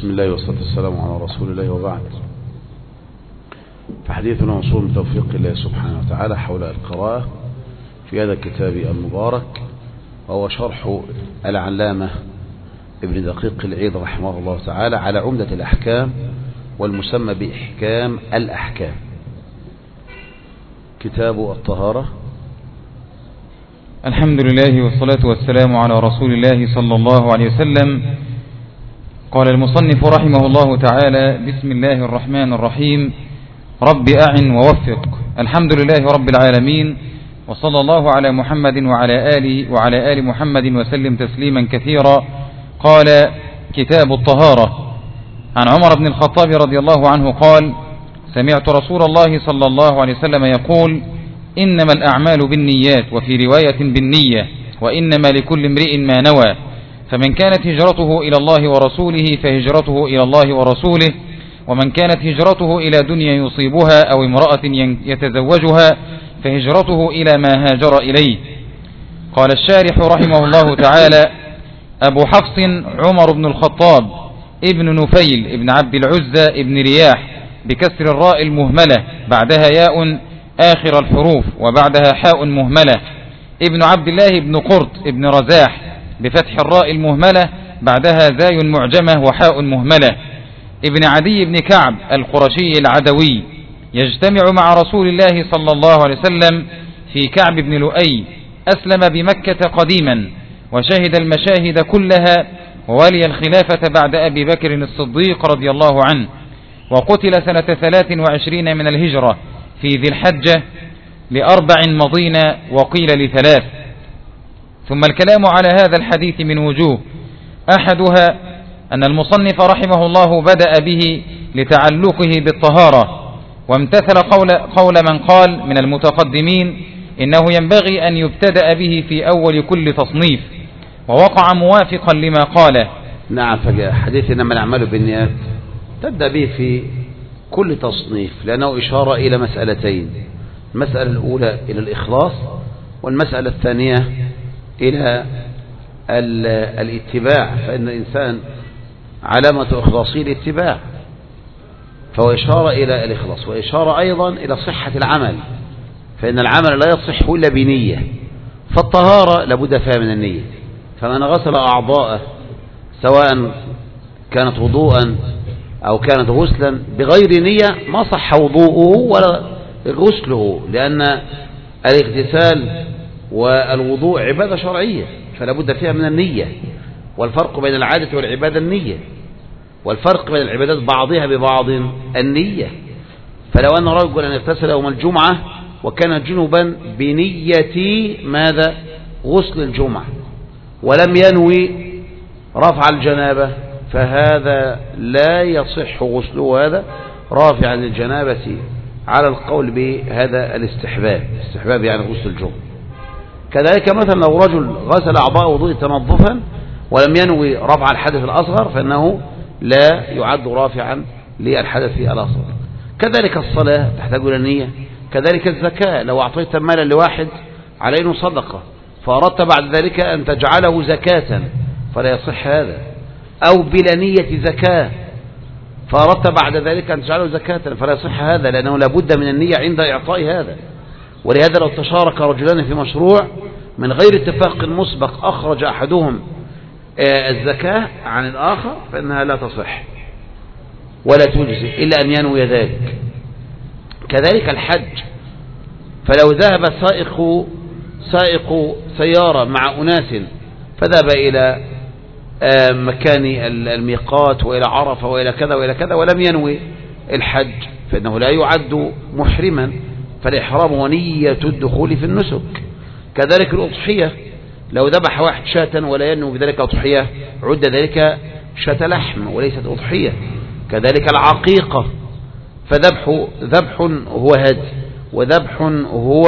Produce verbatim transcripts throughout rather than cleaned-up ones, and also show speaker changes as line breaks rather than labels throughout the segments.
بسم الله والصلاة والسلام على رسول الله وبعد. فحديثنا موصول من توفيق الله سبحانه وتعالى حول القراءة في هذا الكتاب المبارك، وهو شرح العلامة ابن دقيق العيد رحمه الله تعالى على عمدة الأحكام والمسمى بإحكام الأحكام، كتاب الطهارة.
الحمد لله والصلاة والسلام على رسول الله صلى الله عليه وسلم. قال المصنف رحمه الله تعالى: بسم الله الرحمن الرحيم. رب أعن ووفق. الحمد لله رب العالمين، وصلى الله على محمد وعلى آله وعلى آل محمد وسلم تسليما كثيرا. قال: كتاب الطهارة. عن عمر بن الخطاب رضي الله عنه قال: سمعت رسول الله صلى الله عليه وسلم يقول: إنما الأعمال بالنيات، وفي رواية بالنية، وإنما لكل امرئ ما نوى، فمن كانت هجرته إلى الله ورسوله فهجرته إلى الله ورسوله، ومن كانت هجرته إلى دنيا يصيبها أو امرأة يتزوجها فهجرته إلى ما هاجر إليه. قال الشارح رحمه الله تعالى: أبو حفص عمر بن الخطاب ابن نفيل ابن عبد العزى ابن رياح بكسر الراء المهملة بعدها ياء آخر الحروف وبعدها حاء مهملة، ابن عبد الله بن قرط ابن رزاح بفتح الراء المهملة بعدها زاي معجمة وحاء مهملة، ابن عدي بن كعب القرشي العدوي، يجتمع مع رسول الله صلى الله عليه وسلم في كعب بن لؤي. أسلم بمكة قديما وشهد المشاهد كلها، وولي الخلافة بعد أبي بكر الصديق رضي الله عنه، وقتل سنة ثلاث وعشرين من الهجرة في ذي الحجة لأربع مضين وقيل لثلاث. ثم الكلام على هذا الحديث من وجوه: أحدها أن المصنف رحمه الله بدأ به لتعلقه بالطهارة، وامتثل قول, قول من قال من المتقدمين إنه ينبغي أن يبتدأ به في أول كل تصنيف، ووقع موافقا لما قاله.
نعم، فجاء حديث إنما الأعمال بالنيات تبدأ به في كل تصنيف، لأنه إشارة إلى مسألتين: المسألة الأولى إلى الإخلاص، والمسألة الثانية إلى الاتباع، فإن الإنسان علامة إخلاصه الاتباع، فهو إشارة إلى الإخلاص، وإشارة أيضا إلى صحة العمل، فإن العمل لا يصح إلا بنية، فالطهارة لابد فيها من النية. فمن غسل أعضاءه سواء كانت وضوءا أو كانت غسلا بغير نية ما صح وضوءه ولا غسله، لأن الاغتسال والوضوء عبادة شرعية فلا بد فيها من النية، والفرق بين العادة والعبادة النية، والفرق بين العبادات بعضها ببعض النية. فلو أن رجلا اغتسل يوم الجمعة وكان جنبا بنية ماذا؟ غسل الجمعة، ولم ينوي رفع الجنابة، فهذا لا يصح غسله، هذا رافعا للجنابة على القول بهذا الاستحباب، استحباب يعني غسل الجمعة. كذلك مثلا لو رجل غسل أعضاء وضوء تنظفا ولم ينوي رفع الحدث الأصغر فإنه لا يعد رافعا للحدث الأصغر. كذلك الصلاة تحتاج إلى النية، كذلك الزكاة. لو أعطيت مالا لواحد على إنه صدقة فأردت بعد ذلك أن تجعله زكاة فلا يصح هذا، أو بلا نية زكاة فأردت بعد ذلك أن تجعله زكاة فلا يصح هذا، لأنه لابد من النية عند إعطاء هذا. ولهذا لو تشارك رجلان في مشروع من غير اتفاق مسبق أخرج أحدهم الزكاة عن الآخر فإنها لا تصح ولا تجزي إلا أن ينوي ذلك. كذلك الحج، فلو ذهب سائق سائق سيارة مع أناس فذهب إلى مكان الميقات وإلى عرفة وإلى كذا وإلى كذا ولم ينوي الحج فإنه لا يعد محرما، فالإحرام ونية الدخول في النسك. كذلك الأضحية، لو ذبح واحد شاة ولا ينوي بذلك أضحية عد ذلك شاة لحم وليست أضحية. كذلك العقيقة، فذبح ذبح هو هدي، وذبح هو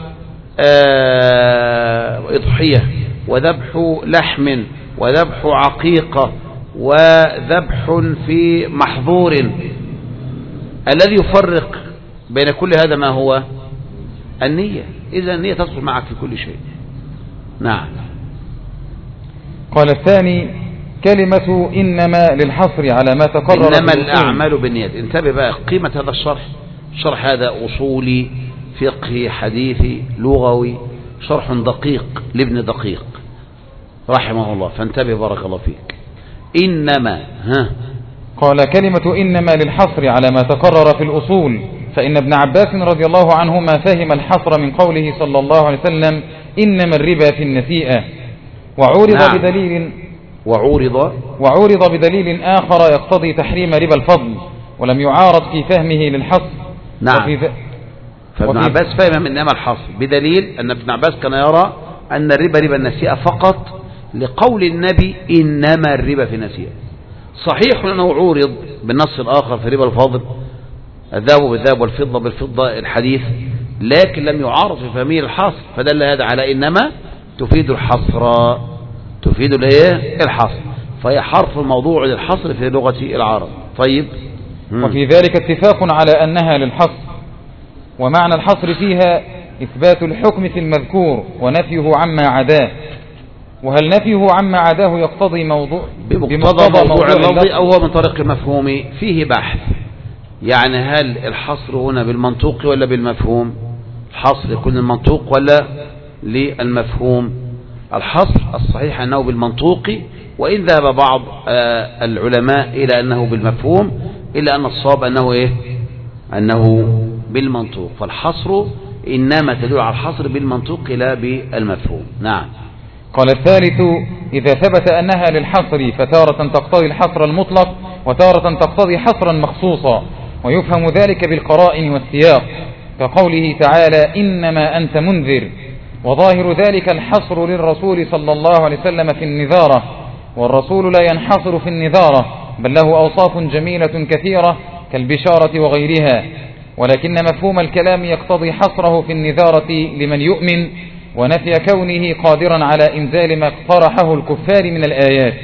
أضحية، وذبح لحم، وذبح عقيقة، وذبح في محظور. الذي يفرق بين كل هذا ما هو النية. إذا النية تدخل معك في كل شيء. نعم.
قال الثاني: كلمة إنما للحصر على ما تقرر
إنما الأعمال بالنيات. انتبه بقى قيمة هذا الشرح. الشرح هذا أصولي فقهي حديثي لغوي، شرح دقيق لابن دقيق رحمه الله، فانتبه بارك الله فيك. إنما ها
قال كلمة إنما للحصر على ما تقرر في الأصول، فإن ابن عباس رضي الله عنهما فهم الحصر من قوله صلى الله عليه وسلم إنما الربا في النسيئة، وعورض نعم. بدليل
وعورض
وعورض بدليل آخر يقتضي تحريم ربا الفضل، ولم يعارض في فهمه للحصر.
نعم. فابن عباس فهم إنما الحصر بدليل أن ابن عباس كان يرى أن الربا ربا النسيئة فقط لقول النبي إنما الربا في النسيئة. صحيح أنه عورض بالنص الآخر في ربا الفضل الذهب بالذهب والفضة بالفضة الحديث، لكن لم يعارض في فهمه الحصر، فدل هذا على إنما تفيد الحصر، تفيد الايه الحصر، فهي حرف الموضوع للحصر في لغة العرب. طيب.
وفي ذلك اتفاق على أنها للحصر، ومعنى الحصر فيها إثبات الحكم في المذكور ونفيه عما عداه. وهل نفيه عما عداه يقتضي موضوع
بمقتضى موضوع اللفظ أو هو من طريق المفهوم؟ فيه بحث. يعني هل الحصر هنا بالمنطوق ولا بالمفهوم؟ الحصر يكون المنطوق ولا للمفهوم؟ الحصر الصحيح أنه بالمنطوق، وإن ذهب بعض العلماء إلى أنه بالمفهوم، إلا أن الصواب أنه إيه؟ أنه بالمنطوق. فالحصر إنما تدل على الحصر بالمنطوق لا بالمفهوم. نعم.
قال الثالث إذا ثبت أنها للحصر فتارة تقتضي الحصر المطلق وتارة تقتضي حصرا مخصوصا، ويفهم ذلك بالقرائن والسياق، كقوله تعالى إنما أنت منذر، وظاهر ذلك الحصر للرسول صلى الله عليه وسلم في النذارة، والرسول لا ينحصر في النذارة بل له أوصاف جميلة كثيرة كالبشارة وغيرها، ولكن مفهوم الكلام يقتضي حصره في النذارة لمن يؤمن، ونفي كونه قادرا على إنزال ما اقترحه الكفار من الآيات.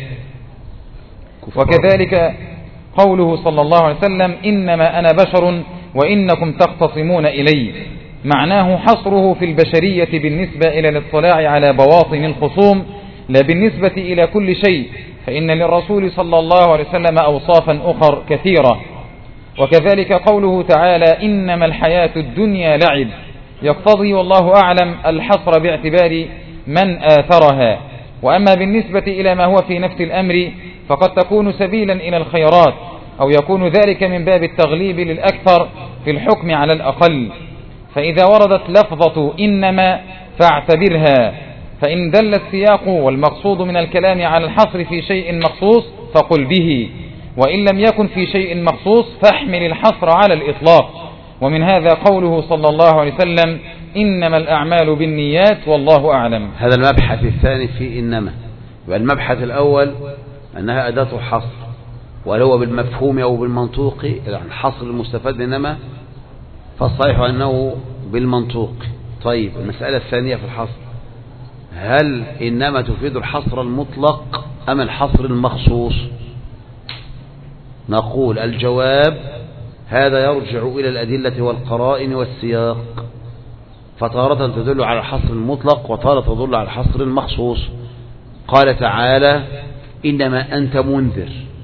وكذلك قوله صلى الله عليه وسلم إنما أنا بشر وإنكم تختصمون إلي، معناه حصره في البشرية بالنسبة إلى الاطلاع على بواطن الخصوم، لا بالنسبة إلى كل شيء، فإن للرسول صلى الله عليه وسلم أوصافا أخر كثيرة. وكذلك قوله تعالى إنما الحياة الدنيا لعب، يقتضي والله أعلم الحصر باعتبار من آثرها. وأما بالنسبة إلى ما هو في نفس الأمر فقد تكون سبيلا إلى الخيرات، أو يكون ذلك من باب التغليب للأكثر في الحكم على الأقل. فإذا وردت لفظة إنما فاعتبرها، فإن دل السياق والمقصود من الكلام على الحصر في شيء مخصوص فقل به، وإن لم يكن في شيء مخصوص فاحمل الحصر على الإطلاق. ومن هذا قوله صلى الله عليه وسلم إنما الأعمال بالنيات والله أعلم.
هذا المبحث الثاني في إنما. والمبحث الأول أنها أداة حصر، ولو بالمفهوم أو بالمنطوق، يعني الحصر المستفاد إنما، فالصحيح أنه بالمنطوق. طيب المسألة الثانية في الحصر، هل إنما تفيد الحصر المطلق أم الحصر المخصوص؟ نقول الجواب هذا يرجع إلى الأدلة والقرائن والسياق، فتارة تدل على الحصر المطلق وتارة تدل على الحصر المخصوص. قال تعالى إنما أنت منذر،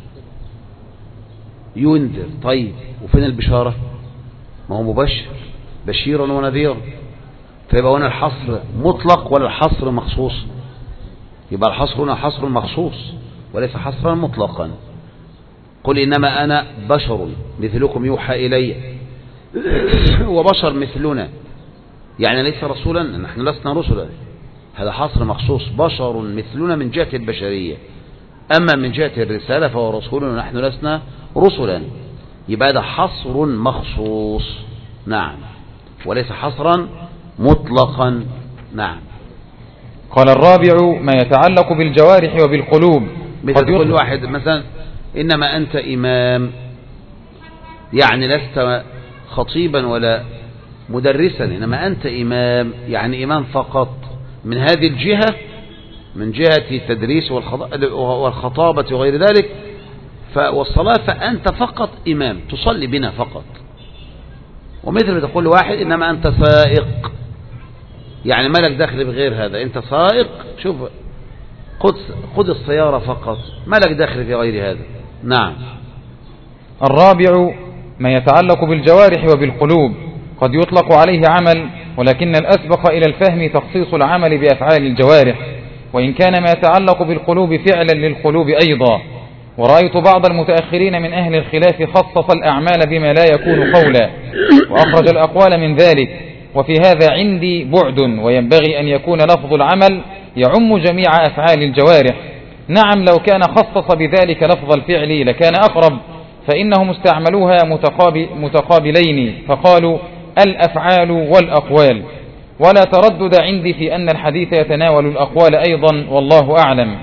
ينذر. طيب وفين البشارة؟ ما هو مبشر، بشيرا ونذيرا. فيبقى هنا الحصر مطلق ولا الحصر مخصوص؟ يبقى الحصر هنا حصر مخصوص وليس حصرا مطلقا. قل إنما أنا بشر مثلكم يوحى إلي، وبشر مثلنا، يعني ليس رسولا، نحن لسنا رسلا، هذا حصر مخصوص، بشر مثلنا من جهة البشرية، أما من جهة الرسالة فهو رسول ونحن لسنا رسلا، يبقى هذا حصر مخصوص. نعم، وليس حصرا مطلقا. نعم.
قال الرابع ما يتعلق بالجوارح وبالقلوب،
مثل كل واحد مثلا إنما أنت إمام، يعني لست خطيبا ولا مدرسا، إنما أنت إمام يعني إمام فقط من هذه الجهة، من جهة التدريس والخطابة وغير ذلك والصلاة، فأنت فقط إمام تصلي بنا فقط. ومثل تقول واحد إنما أنت سائق، يعني ما لك دخل بغير هذا، أنت سائق، شوف خذ خذ السيارة فقط، ما لك دخل في غير هذا. نعم.
الرابع ما يتعلق بالجوارح وبالقلوب، قد يطلق عليه عمل، ولكن الأسبق إلى الفهم تخصيص العمل بأفعال الجوارح، وإن كان ما يتعلق بالقلوب فعلا للقلوب أيضا. ورأيت بعض المتأخرين من أهل الخلاف خصص الأعمال بما لا يكون قولا، وأخرج الأقوال من ذلك، وفي هذا عندي بعد، وينبغي أن يكون لفظ العمل يعم جميع أفعال الجوارح. نعم، لو كان خصص بذلك لفظ الفعل لكان أقرب، فإنهم استعملوها متقابل متقابلين، فقالوا الأفعال والأقوال، ولا تردد عندي في أن الحديث يتناول الأقوال أيضا، والله أعلم.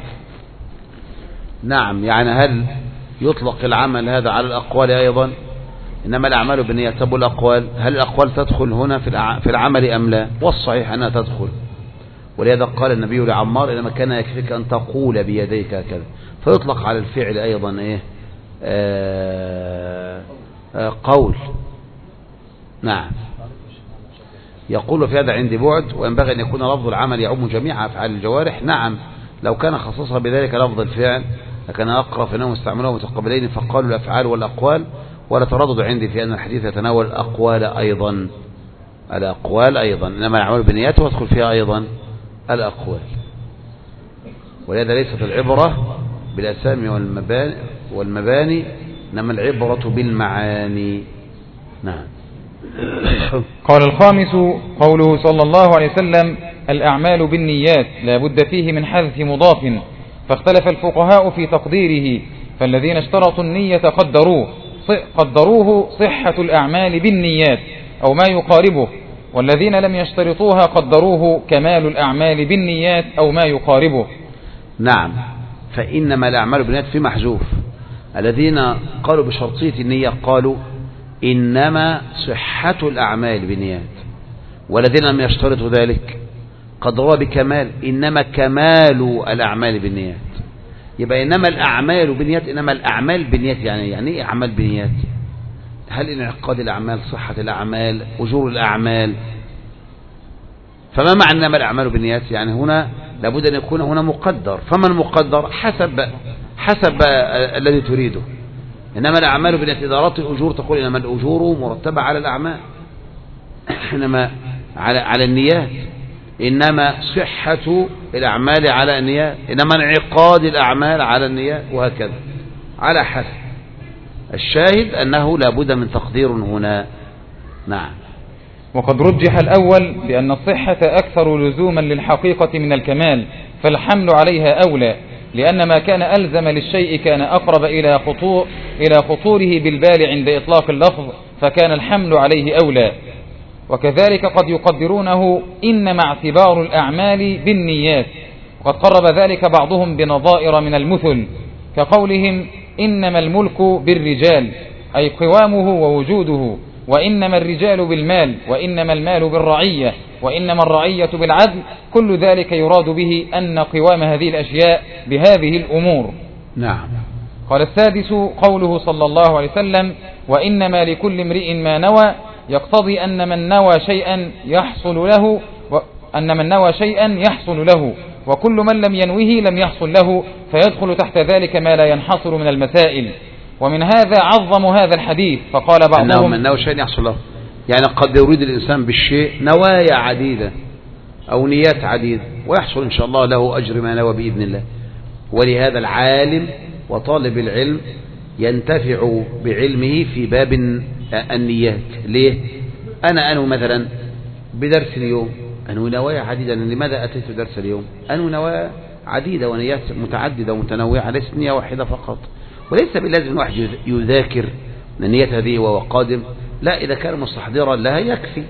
نعم، يعني هل يطلق العمل هذا على الأقوال أيضا؟ إنما الأعمال بالنيات. طب الأقوال، هل الأقوال تدخل هنا في العمل أم لا؟ والصحيح أنها تدخل، ولهذا قال النبي لعمار إنما كان يكفيك أن تقول بيديك هكذا، فيطلق على الفعل أيضا إيه؟ آه آه قول. نعم. يقول في هذا عندي بعد، وينبغي أن يكون لفظ العمل يعم جميع أفعال الجوارح. نعم، لو كان خصصها بذلك لفظ الفعل لكان أقرأ، فإنهم استعملوه متقابلين فقالوا الأفعال والأقوال، ولا تردد عندي في أن الحديث يتناول الأقوال أيضا الأقوال أيضا إنما الأعمال بالنيات ويدخل فيها أيضا الأقوال. ولهذا ليست العبرة بالأسامي والمباني, والمباني إنما العبرة بالمعاني. نعم.
قال الخامس قوله صلى الله عليه وسلم الأعمال بالنيات لا بد فيه من حذف مضاف، فاختلف الفقهاء في تقديره، فالذين اشترطوا النية قدروه قدروه صحة الأعمال بالنيات أو ما يقاربه، والذين لم يشترطوها قدروه كمال الأعمال بالنيات أو ما يقاربه.
نعم، فإنما الأعمال بالنيات في محذوف. الذين قالوا بشرطية النية قالوا إنما صحة الأعمال بالنيات، والذين لم يشترطوا ذلك قدروها بكمال إنما كمال الأعمال بالنيات. يبقى إنما الأعمال بالنيات، إنما الأعمال بالنيات يعني يعني إيه أعمال بالنيات؟ هل انعقاد الأعمال، صحة الأعمال، أجور الأعمال؟ فما معنى إنما الأعمال بالنيات؟ يعني هنا لابد أن يكون هنا مقدر، فما المقدر؟ حسب حسب الذي تريده. إنما الأعمال بالنيات إذا أردت الأجور تقول إنما الأجور مرتبة على الأعمال، إنما على على النيات، إنما صحة الأعمال على النيات، إنما انعقاد الأعمال على النيات، وهكذا على حسب. الشاهد أنه لابد من تقدير هنا. نعم.
وقد رجح الأول بأن الصحة أكثر لزوما للحقيقة من الكمال، فالحمل عليها أولى، لأن ما كان ألزم للشيء كان أقرب إلى خطور إلى خطوره بالبال عند إطلاق اللفظ، فكان الحمل عليه أولى. وكذلك قد يقدرونه إنما اعتبار الأعمال بالنيات، وقد قرب ذلك بعضهم بنظائر من المثل، كقولهم إنما الملك بالرجال، أي قوامه ووجوده، وإنما الرجال بالمال، وإنما المال بالرعية، وإنما الرعية بالعدل. كل ذلك يراد به أن قوام هذه الأشياء بهذه الأمور.
نعم.
قال السادس قوله صلى الله عليه وسلم وإنما لكل امرئ ما نوى، يقتضي أن من نوى شيئا يحصل له وأن من نوى شيئا يحصل له، وكل من لم ينوه لم يحصل له، فيدخل تحت ذلك ما لا ينحصر من المسائل. ومن هذا عظم هذا الحديث، فقال بعضهم
من نوى شيئا يحصل له، يعني قد يريد الإنسان بالشيء نوايا عديدة أو نيات عديدة ويحصل إن شاء الله له أجر ما نوى بإذن الله. ولهذا العالم وطالب العلم ينتفع بعلمه في باب النيات. ليه؟ أنا أنوي مثلا بدرس اليوم، أنوي نوايا عديدة. لماذا أتيت درس اليوم؟ أنوي نوايا عديدة ونيات متعددة ومتنوعة، ليست نية واحدة فقط. وليس باللازم الواحد يذاكر النية هذه وهو قادم، لا، إذا كان مستحضرا لها يكفي،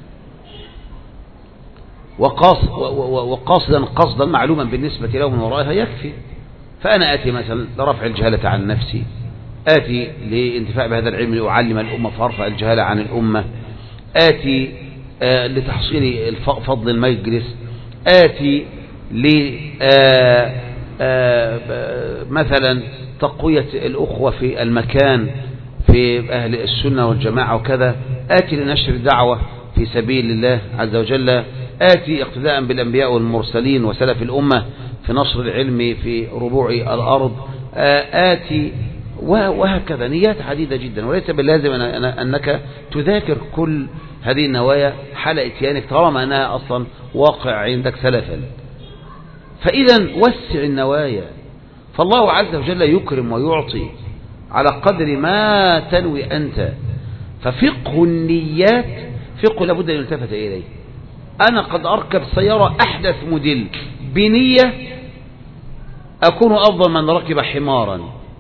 وقاصدا قصدا معلوما بالنسبة له من ورائها يكفي. فأنا آتي مثلا لرفع الجهالة عن نفسي، آتي لانتفاع بهذا العلم لأعلم الأمة فأرفع الجهالة عن الأمة، آتي آه لتحصيل فضل المجلس، آتي ل آه آه مثلا تقوية الأخوة في المكان في أهل السنة والجماعة وكذا، آتي لنشر الدعوة في سبيل الله عز وجل، آتي اقتداء بالأنبياء والمرسلين وسلف الأمة في نشر العلم في ربوع الأرض، آتي، وهكذا نيات عديدة جدا. وليس باللازم أنك تذاكر كل هذه النوايا حال اتيانك طالما أنها أصلا واقع عندك سلفا. فإذا وسع النوايا، فالله عز وجل يكرم ويعطي على قدر ما تنوي أنت. ففقه النيات فقه لابد أن يلتفت إليه. أنا قد أركب سيارة أحدث موديل بنية أكون أفضل من ركب حمارا،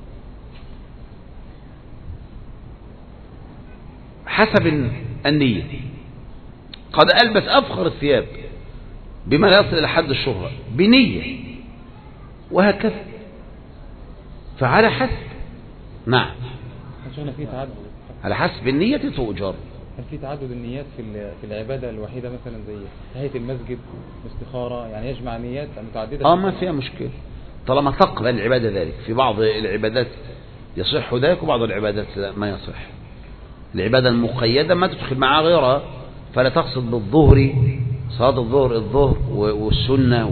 حسب النية. قد ألبس أفخر الثياب بما لا يصل إلى حد الشهرة بنية، وهكذا. فعلى حسب. نعم،
في تعدد
على حسب النية تؤجر.
هل في تعدد النيات في في العبادة الوحيدة مثلا زي تحية المسجد واستخارة، يعني يجمع نيات متعددة؟
اه ما فيها مشكلة طالما تقبل العبادة ذلك. في بعض العبادات يصح ذلك وبعض العبادات لا ما يصح. العبادة المقيدة ما تدخل معها غيرها، فلا تقصد بالظهر صلاة الظهر الظهر والسنة و...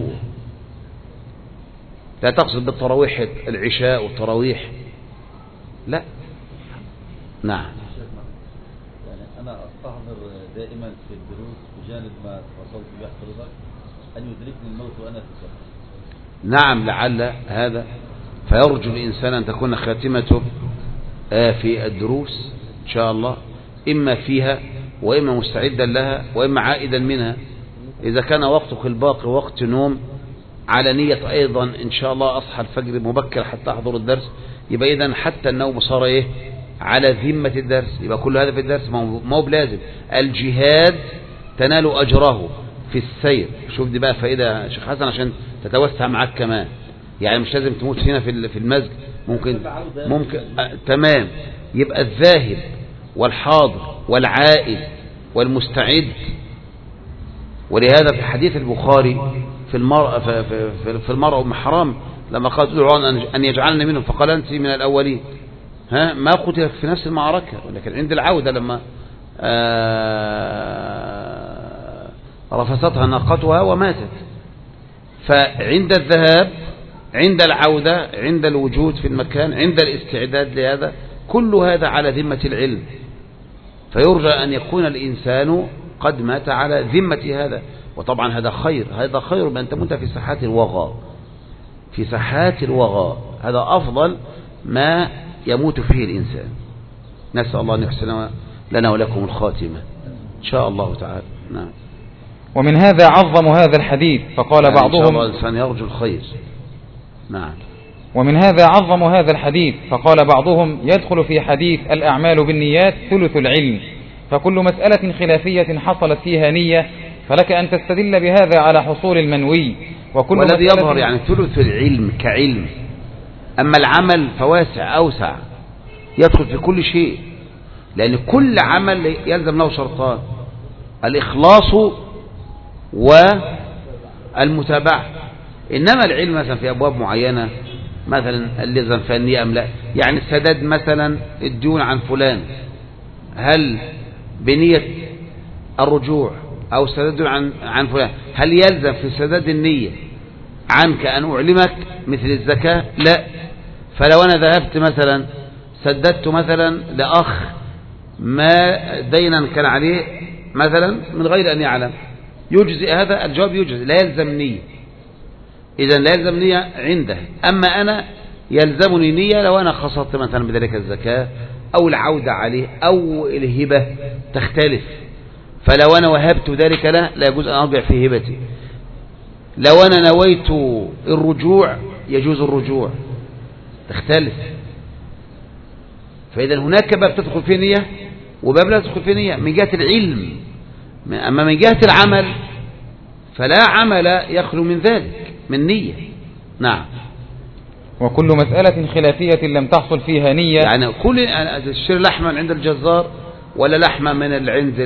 لا تقصد بالتراويح العشاء والتراويح، لا. نعم.
يعني أنا أستحضر دائما في الدروس بجانب ما وصلت به حضرتك أن يدركني الموت وأنا في السفر.
نعم، لعل هذا. فيرجو الإنسان أن تكون خاتمته في الدروس إن شاء الله، إما فيها وإما مستعدا لها وإما عائدا منها. إذا كان وقتك الباقي وقت نوم، على نية أيضا إن شاء الله أصحى الفجر مبكر حتى أحضر الدرس، يبقى إذن حتى النوم صار إيه على ذمة الدرس. يبقى كل هذا في الدرس ما هو بلازم. الجهاد تنال أجره في السير. شوف دي بقى فائدة شيخ حسن عشان تتوسع معك كمان. يعني مش لازم تموت هنا في المسجد، ممكن ممكن آه تمام. يبقى الذاهب والحاضر والعائد والمستعد. ولهذا في حديث البخاري في المرأة في, في, في المرأة أم حرام لما قالت ادعوا أن يجعلنا منهم، فقال أنت من الأولين. ها ما قتلت في نفس المعركة، ولكن عند العودة لما رفستها ناقتها وماتت. فعند الذهاب، عند العودة، عند الوجود في المكان، عند الاستعداد لهذا، كل هذا على ذمة العلم. فيرجى أن يكون الإنسان قد مات على ذمة هذا. وطبعا هذا خير، هذا خير بأن تموت في ساحات الوغى، في ساحات الوغى. هذا أفضل ما يموت فيه الإنسان. نسأل الله أن يحسن لنا ولكم الخاتمة إن شاء الله تعالى. نعم.
ومن هذا عظم هذا الحديث فقال
يعني
بعضهم
إن شاء الله الإنسان يرجو الخير. نعم.
ومن هذا عظم هذا الحديث فقال بعضهم يدخل في حديث الأعمال بالنيات ثلث العلم، فكل مسألة خلافية حصلت فيها نية فلك أن تستدل بهذا على حصول المنوي. وكل
والذي يظهر يعني ثلث العلم كعلم، أما العمل فواسع أوسع، يدخل في كل شيء، لأن كل عمل يلزم له شرطان: الإخلاص والمتابعة. إنما العلم مثلا في أبواب معينة، مثلا اللزم فني أم لا، يعني السداد مثلا الديون عن فلان، هل بنية الرجوع أو سداد عن عن فلان، هل يلزم في سداد النية عنك أن أعلمك مثل الزكاة؟ لا. فلو أنا ذهبت مثلا سددت مثلا لأخ ما دينا كان عليه مثلا من غير أن يعلم، يجزئ هذا؟ الجواب يجزئ، لا يلزم نية. إذن لا يلزم نية عنده. أما أنا يلزمني نية لو أنا خصصت مثلا بذلك الزكاة أو العودة عليه أو الهبة، تختلف. فلو أنا وهبت ذلك له لا يجوز أن أرجع في هبتي. لو أنا نويت الرجوع يجوز الرجوع، تختلف. فإذا هناك باب تدخل فيه نية وباب لا تدخل فيه نية من جهة العلم. أما من جهة العمل فلا عمل يخلو من ذلك من نية. نعم.
وكل مسألة خلافية لم تحصل فيها نية،
يعني كل الشير لحمة عند الجزار ولا لحمة من عند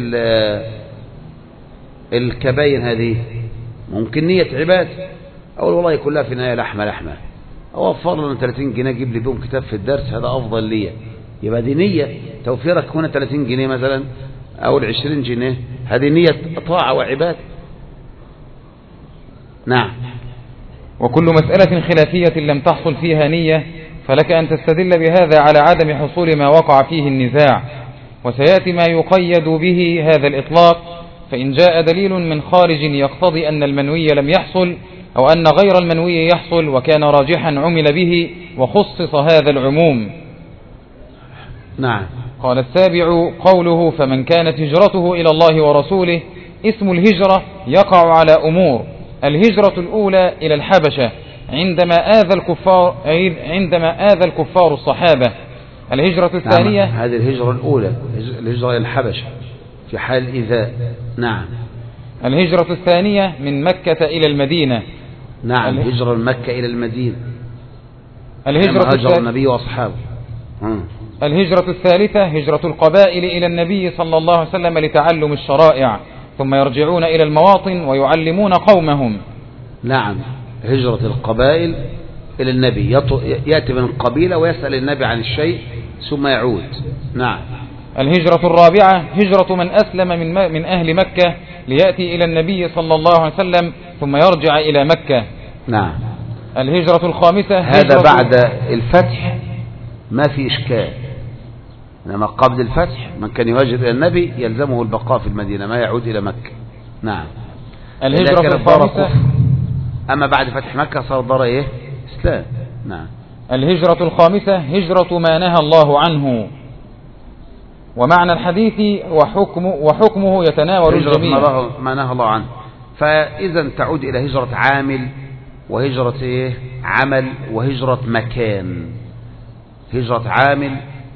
الكباين، هذه ممكن نية عباد. أول والله كلها في النهاية لحمة لحمة، أوفر لنا ثلاثين جنيه أجيب لي بهم كتاب في الدرس، هذا أفضل لي. يبقى دي نية توفيرك هنا ثلاثين جنيه مثلا أو العشرين جنيه، هذه نية طاعة وعباد. نعم.
وكل مسألة خلافية لم تحصل فيها نية فلك أن تستدل بهذا على عدم حصول ما وقع فيه النزاع. وسيأتي ما يقيد به هذا الإطلاق، فإن جاء دليل من خارج يقتضي أن المنوي لم يحصل أو أن غير المنوي يحصل وكان راجحا عمل به وخصص هذا العموم.
نعم.
قال السابع قوله فمن كانت هجرته إلى الله ورسوله. اسم الهجرة يقع على أمور: الهجرة الأولى إلى الحبشة عندما آذى الكفار عندما آذى الكفار الصحابة. الهجرة الثانية
نعم. هذه الهجرة الأولى، الهجرة إلى الحبشة في حال الإيذاء. نعم.
الهجرة الثانية من مكة إلى المدينة.
نعم. الهجرة من مكة إلى المدينة.
الهجرة
هجر النبي وأصحابه. م.
الهجرة الثالثة هجرة القبائل إلى النبي صلى الله عليه وسلم لتعلم الشرائع، ثم يرجعون إلى المواطن ويعلمون قومهم.
نعم. هجرة القبائل إلى النبي، يأتي من القبيلة ويسأل النبي عن الشيء ثم يعود. نعم.
الهجرة الرابعة هجرة من أسلم من, من أهل مكة ليأتي إلى النبي صلى الله عليه وسلم ثم يرجع إلى مكة.
نعم.
الهجرة الخامسة
هذا بعد الفتح ما في إشكال، إنما قبل الفتح من كان يهاجر إلى النبي يلزمه البقاء في المدينة ما يعود إلى مكة. نعم.
الهجرة الخامسة
أما بعد فتح مكة صار دار إيه؟ إسلام. نعم.
الهجرة الخامسة هجرة ما نهى الله عنه. ومعنى الحديث وحكم وحكمه يتناول الجميع.
ما نهى الله عنه، فإذا تعود إلى هجرة عامل وهجرة إيه؟ عمل وهجرة مكان. هجرة عامل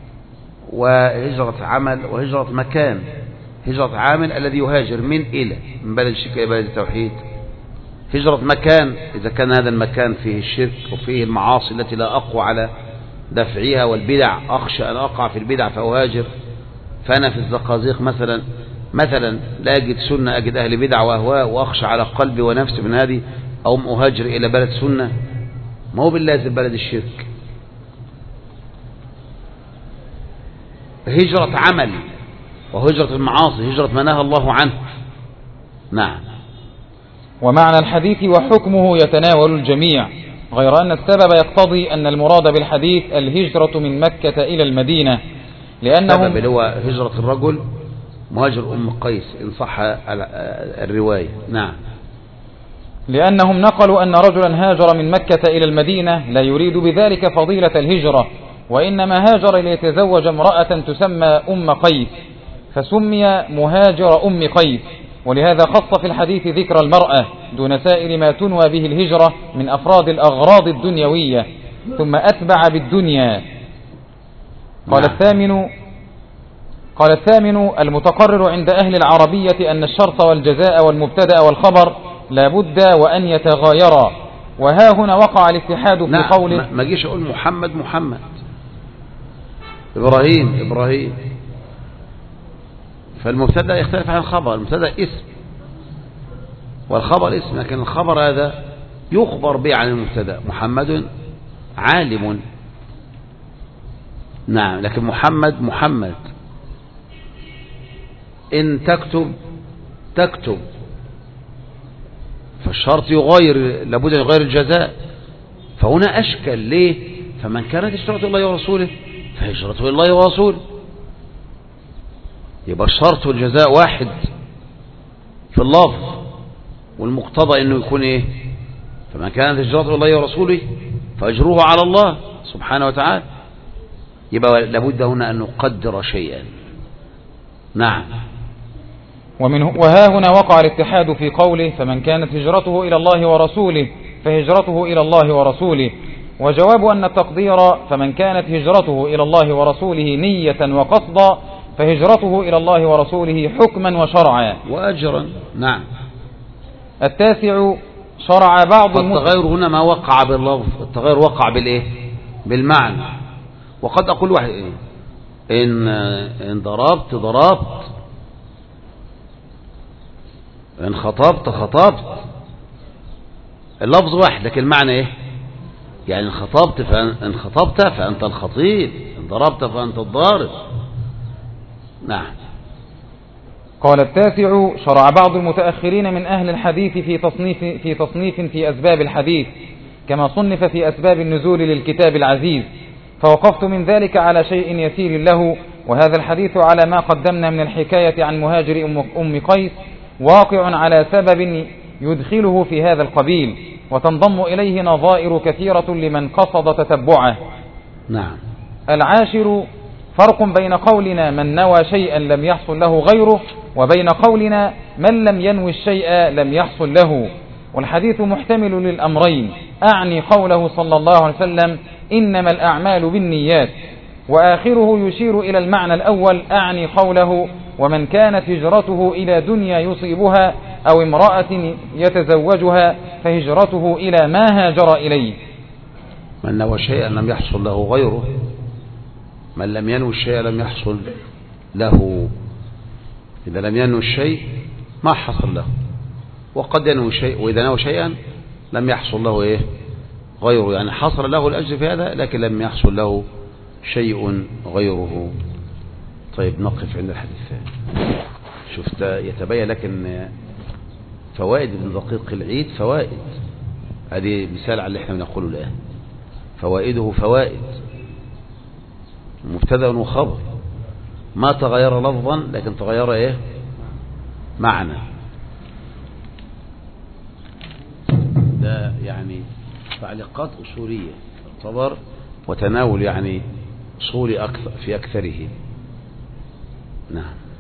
وهجرة عمل وهجرة مكان. هجرة عامل الذي يهاجر من إلى من بلد الشرك إلى بلد التوحيد. هجرة مكان إذا كان هذا المكان فيه الشرك وفيه المعاصي التي لا أقوى على دفعها والبدع، أخشى أن أقع في البدع فأهاجر. فأنا في الزقازيق مثلا مثلا لا أجد سنة، أجد أهل بدع وأهواء وأخشى على قلبي ونفسي من هذه، أو أهاجر إلى بلد سنة. ما هو باللازم بلد الشرك. هجرة عمل وهجرة المعاصي، هجرة ما نهى الله عنه. نعم.
ومعنى الحديث وحكمه يتناول الجميع، غير أن السبب يقتضي أن المراد بالحديث الهجرة من مكة إلى المدينة، لأنهم
السبب اللي هو هجرة الرجل مهاجر أم قيس إن صح الرواية. نعم.
لأنهم نقلوا أن رجلا هاجر من مكة إلى المدينة لا يريد بذلك فضيلة الهجرة، وإنما هاجر ليتزوج امرأة تسمى أم قيس فسمي مهاجر أم قيس. ولهذا خص في الحديث ذكر المرأة دون سائر ما تنوى به الهجرة من أفراد الأغراض الدنيوية، ثم أتبع بالدنيا. قال الثامن قال الثامن المتقرر عند أهل العربية أن الشرط والجزاء والمبتدأ والخبر لا بد وأن يتغايرا. وها هنا وقع الاتحاد في
نعم.
قوله
ما جيش أقول محمد محمد، إبراهيم إبراهيم، فالمبتدأ يختلف عن الخبر. المبتدأ اسم والخبر اسم، لكن الخبر هذا يخبر به عن المبتدأ. محمد عالم. نعم. لكن محمد محمد. إن تكتب تكتب، فالشرط يغير، لابد يغير الجزاء. فهنا أشكل ليه؟ فمن كانت هجرته الله ورسوله فهجرته إلى الله ورسوله. يبقى الشرط والجزاء واحد في اللفظ، والمقتضى انه يكون ايه؟ فمن كانت هجرته إلى الله ورسوله فأجره على الله سبحانه وتعالى. يبقى لابد هنا أن نقدر شيئا. نعم.
ومن وها هنا وقع الاتحاد في قوله فمن كانت هجرته إلى الله ورسوله فهجرته إلى الله ورسوله. وجواب أن التقدير فمن كانت هجرته إلى الله ورسوله نية وقصدا فهجرته إلى الله ورسوله حكما وشرعا
وأجرا. نعم.
التاسع شرع بعض
التغير هنا ما وقع باللفظ، التغير وقع بالإيه؟ بالمعنى. وقد أقول واحد إيه؟ إن, إن ضربت ضربت، إن خطبت خطبت، اللفظ واحد لكن المعنى إيه؟ يعني إن خطبت فإن خطبت فأنت الخطيب، إن ضربت فأنت الضارب. نعم.
قال التاسع شرع بعض المتأخرين من أهل الحديث في تصنيف في تصنيف في أسباب الحديث كما صنف في أسباب النزول للكتاب العزيز، فوقفت من ذلك على شيء يسير له، وهذا الحديث على ما قدمنا من الحكاية عن مهاجر أم قيس واقع على سبب يدخله في هذا القبيل، وتنضم إليه نظائر كثيرة لمن قصد تتبعه.
نعم.
العاشر فرق بين قولنا من نوى شيئا لم يحصل له غيره، وبين قولنا من لم ينوي الشيء لم يحصل له، والحديث محتمل للأمرين، أعني قوله صلى الله عليه وسلم إنما الأعمال بالنيات، وآخره يشير إلى المعنى الأول، أعني قوله ومن كانت هجرته إلى دنيا يصيبها أو امرأة يتزوجها فهجرته إلى ما هاجر إليه.
من نوى شيئا لم يحصل له غيره، من لم ينوي الشيء لم يحصل له. إذا لم ينوي الشيء ما حصل له، وقد ينوي شيء، وإذا نوى شيئا لم يحصل له إيه غيره، يعني حصل له الأجر في هذا لكن لم يحصل له شيء غيره. طيب نقف عند الحديث الثاني. شفت يتبين لك ان فوائد ابن دقيق العيد فوائد، هذه مثال على اللي احنا بنقوله الآن، فوائده فوائد مبتدأ وخبر، ما تغير لفظا لكن تغير ايه معنى. ده يعني تعليقات أصولية تعتبر وتناول يعني أصولي أكثر في أكثره. نعم.